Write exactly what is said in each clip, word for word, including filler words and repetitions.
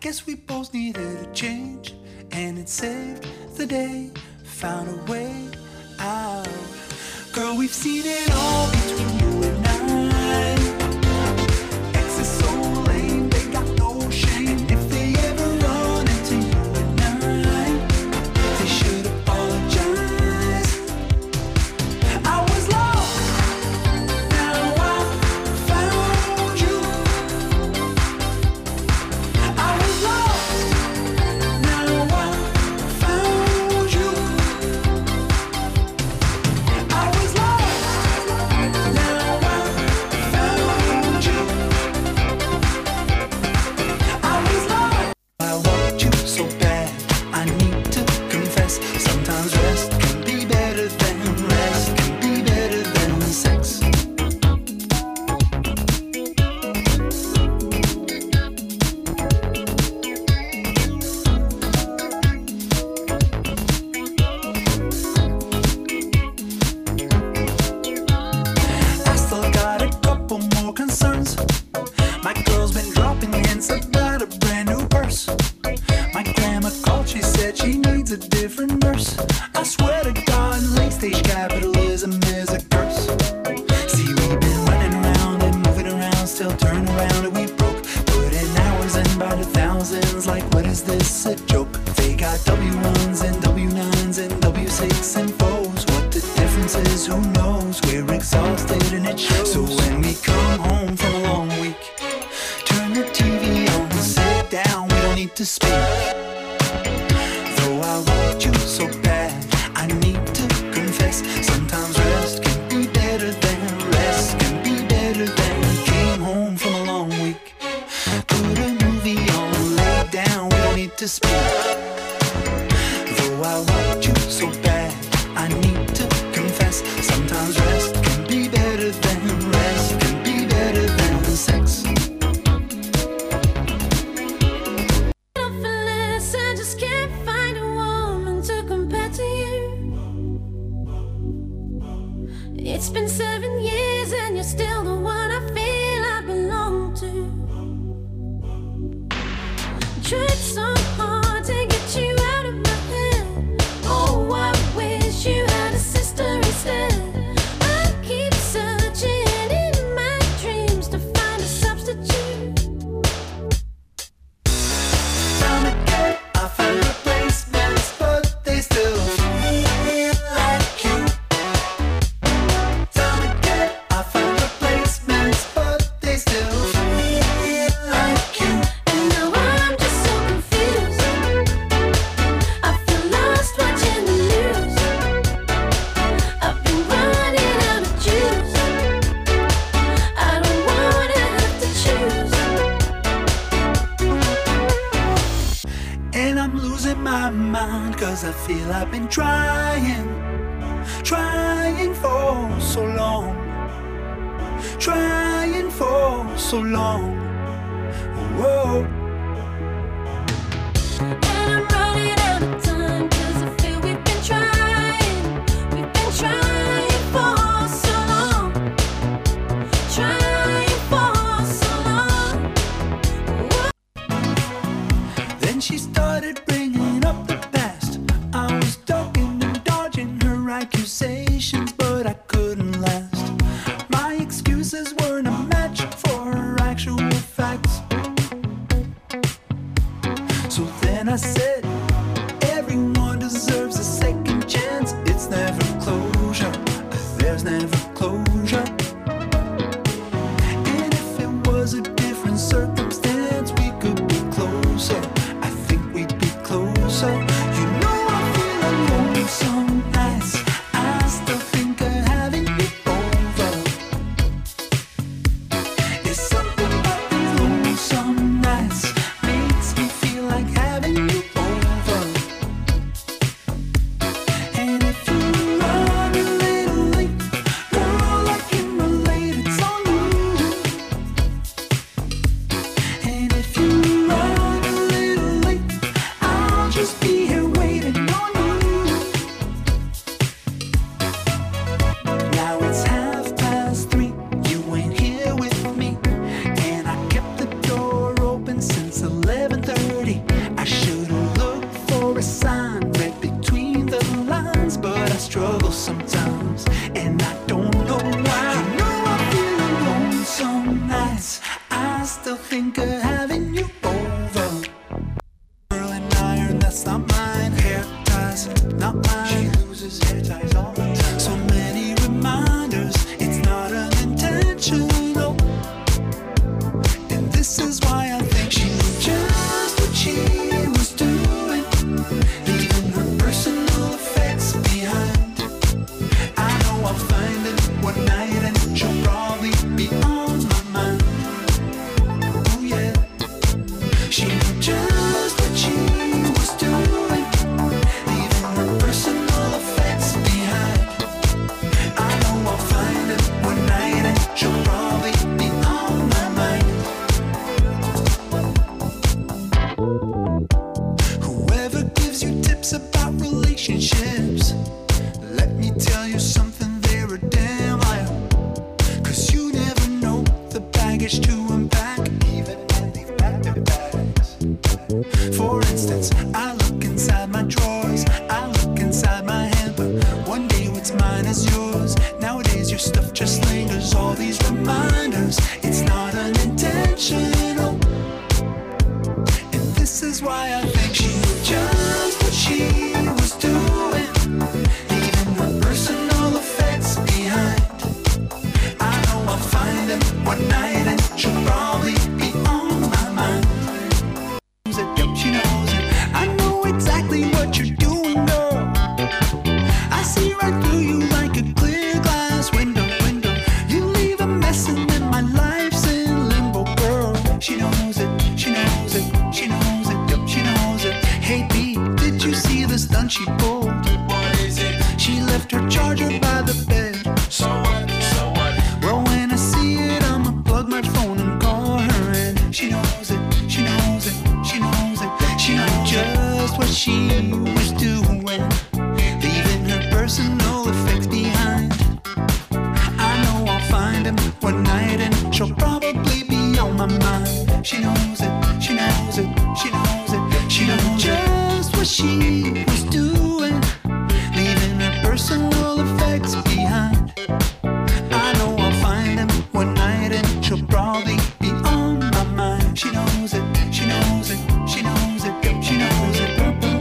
Guess we both needed a change, and it saved the day. Found a way out. Girl, we've seen it all between you and I. Ex is so lame, they got no shame. If they ever run into you and I, they should apologize. I was lost, now I found you. I was lost, now I found you. I was lost, now I found you. I was lost. I want you so bad, I need to confess. Sometimes rest can be better than rest, can be better than sex. I still got a couple more concerns. My girl's been dropping hints about a brand new purse. My grandma called, she said she needs a different nurse. I swear to God, late stage capitalism is a curse. See, we've been running around and moving around, still turn around and we broke. Putting hours in by the thousands, like what is this, a joke? They got W ones and W nines and W six and fours. What the difference is, who knows? We're exhausted and it shows. So when we come home from a long week, turn the T V on, sit down, we don't need to speak. Though I want you so bad, I need to confess. Sometimes rest can be better than rest, can be better than. Came home from a long week, put a movie on, lay down, we don't need to speak. Though I want you so bad, I need to confess. Sometimes rest can be better than rest, can be better than sex. Fearless, I just can't find a woman to compare to you. It's been seven years and you're still the one I feel I belong to. Tried so hard to get you out of my head. Oh, I wish you had a sister instead. I keep searching in my dreams to find a substitute. Found a cat, I found replacements, but they still feel like you. Found a cat, I found replacements, but they still feel like you. And now I'm just so confused. I feel lost watching the news. I've been running out of juice. I don't wanna have to choose. And I'm losing my mind, cause I feel I've been trying, trying for so long, trying for so long. Whoa. And I'm running out of time, cause I feel we've been trying. We've been trying for so long. Trying for so long. Whoa. Then she started bringing up the past. I was ducking and dodging her accusations, but I couldn't last. My excuses weren't a match for her actual facts. So then I said, everyone deserves a second chance. It's never closure, there's never closure. And if it was a different circumstance, we could be closer. I think we'd be closer. You know I feel alone some nights. I still think of having you over. It's something about these lonesome nights makes me feel like having you over. mind. She loses hair ties all the time. So many reminders, it's not unintentional. And this is why I think she knew just what she was doing, leaving her personal effects behind. I know I'll find it one night and she'll probably be on my mind. Oh yeah, she knew just what she was doing, leaving her personal effects behind. I know I'll find it one night and she'll probably be on my mind. Whoever gives you tips about relationships, let me tell you something, they're a damn liar. Cause you never know the baggage to unpack, even when they've packed their bags. For instance, I look inside my drawers, I look inside my head, but one day what's mine is yours. Nowadays your stuff just lingers, all these reminders, it's not unintentional. And this is why I think she knew just what she was doing, leaving her personal effects behind. I know I'll find him one night and she'll probably be on my mind. Yep, she knows it. I know exactly what you're doing, girl. I see right through you like a clear glass window, window. You leave a mess and then my life's in limbo, girl. She knows it, she knows it, she knows it, yep, she knows it. Hey B, did you see the stunt she pulled? What is it? She left her charger by the bed. So what, so what? Well, when I see it, I'ma plug my phone and call her, and she knows it, she knows it, she knows it. She knew just what she was doing, leaving her personal effects behind. I know I'll find him one night and she'll probably be on my mind. She knows it, she knows it, she knows it. She knew just what she was doing, leaving her personal effects behind. I know I'll find him one night and she'll probably be on my mind. She knows it, she knows it, she knows it, yep, she knows it.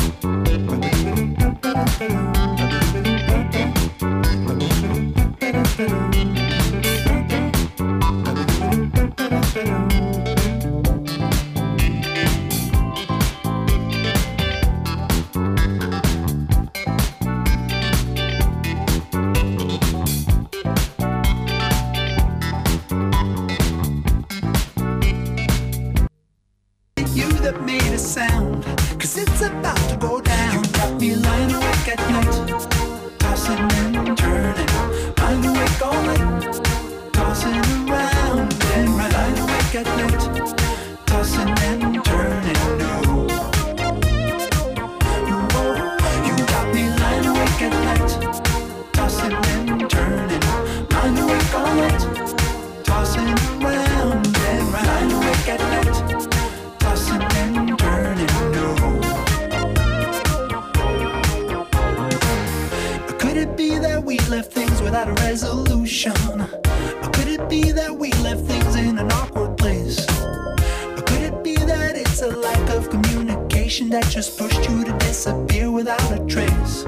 You that made a sound, cause it's about to go down. You got me lying awake at night, tossing and turning, lying awake all night, tossing around and right, lying awake at night, tossing and turning. No, Whoa. You got me lying awake at night, tossing and turning, lying awake all night, tossing around and right, lying awake at night, tossing and turning. No, could it be that we left things without a resolution? Or could it be that we left things in an awkward place? Or could it be that it's a lack of communication that just pushed you to disappear without a trace?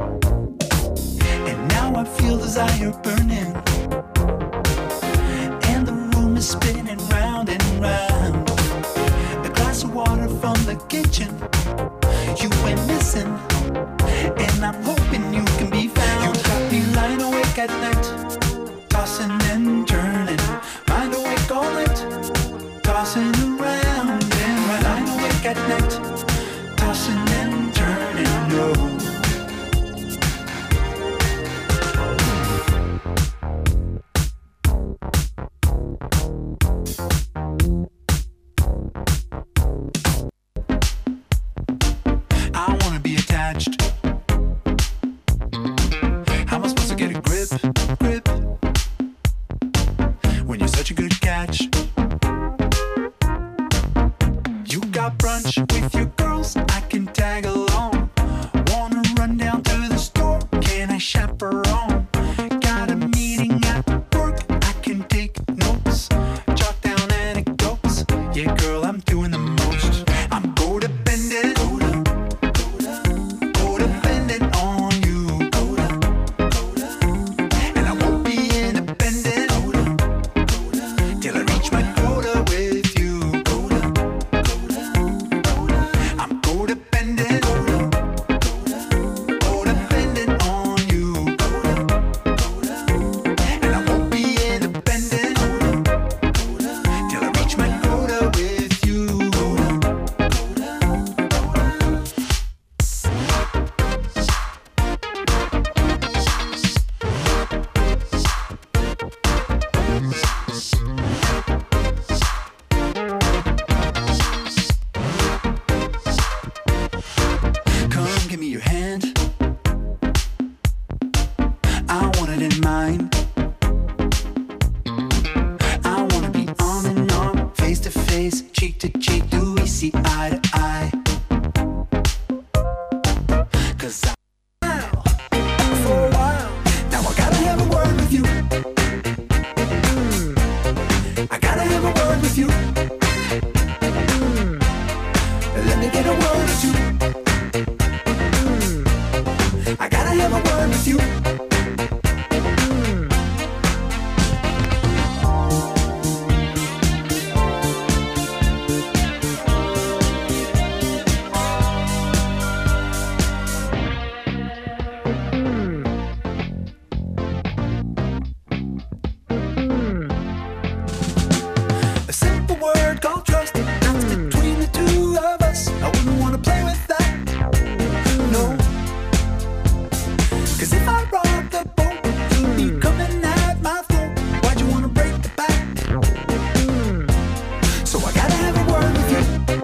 And now I feel desire burning, and the room is spinning round and round. A glass of water from the kitchen, you went missing, and I'm hoping you can be found. You got me lying awake at night, tossing and turning, lying awake all night, tossing around and right, lying awake at night, tossing and turning. No, I wanna be attached. How am I supposed to get a grip, grip, when you're such a good catch? You got brunch with your girls, I can tag along. Wanna run down to the store, can I chaperone? Got a meeting at work, I can take notes, jot down anecdotes. Yeah, girl, I'm doing the most. I'm codependent, codependent on lie. 'Cause I for a while now I gotta have a word with you. I gotta have a word with you. Let me get a word or two. I gotta have a word with you. A simple word called trust, that's between the two of us. I wouldn't wanna play with that, no. 'Cause if I rock the boat, you'd be coming at my throat. Why'd you wanna break the back? So I gotta have a word with you.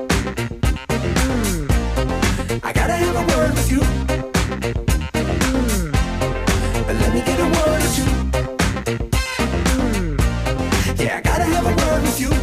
I gotta have a word with you. Let me get a word or two. Yeah, I gotta have a word with you.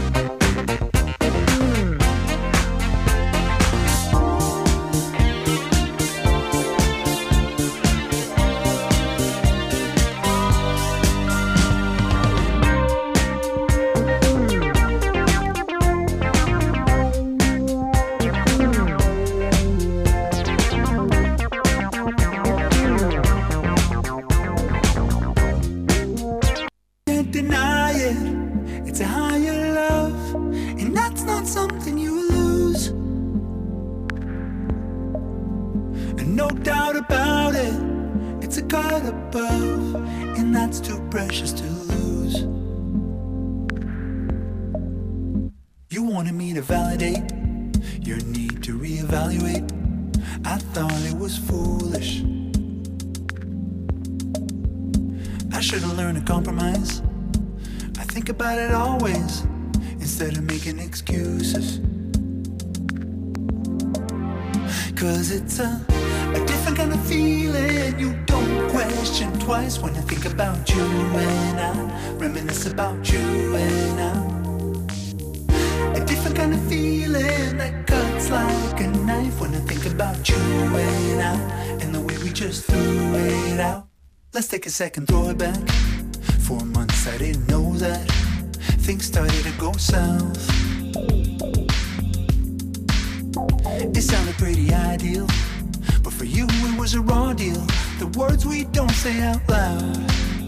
Can't deny it, it's a higher love, and that's not something you lose. And no doubt about it, it's a cut above, and that's too precious to lose. You wanted me to validate your need to reevaluate. I thought it was foolish. I should've learned to compromise. I think about it always, instead of making excuses. 'Cause it's a, a different kind of feeling. You don't question twice when I think about you and I reminisce about you and I. A different kind of feeling that cuts like a knife when I think about you and I and the way we just threw it out. Let's take a second, throw it back. For months I didn't know that things started to go south. It sounded pretty ideal, but for you it was a raw deal. The words we don't say out loud.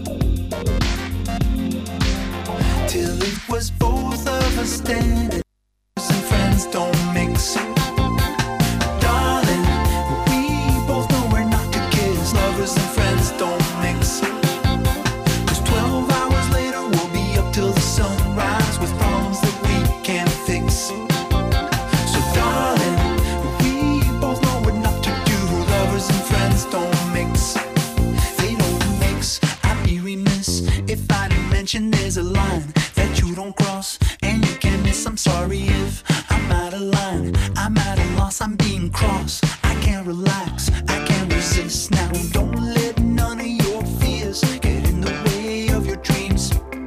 Till it was both of us standing, and friends don't mix. Darling, we both know we're not to kiss. Lovers and friends don't mix. 'Cause twelve hours later we'll be up till the sunrise with problems that we can't fix. So darling, we both know what not to do. Lovers and friends don't mix. They don't mix. I'd be remiss if I didn't mention there's a line that you don't cross and you can't miss. I'm sorry if I'm out of line, I'm at a loss, I'm being cross. I can't relax, I can't resist. Now don't let none of your fears get in the way of your dreams.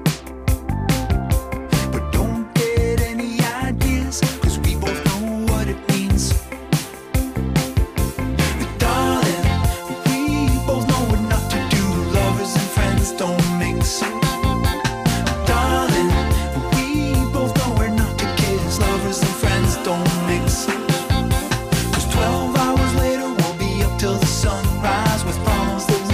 But don't get any ideas, 'cause we both know what it means. But darling, we both know what not to do. Lovers and friends don't mix. Darling, we both know we're not to kiss. Lovers and friends don't mix. 'Cause twelve hours later we'll be up till the sunrise with problems that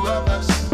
of us.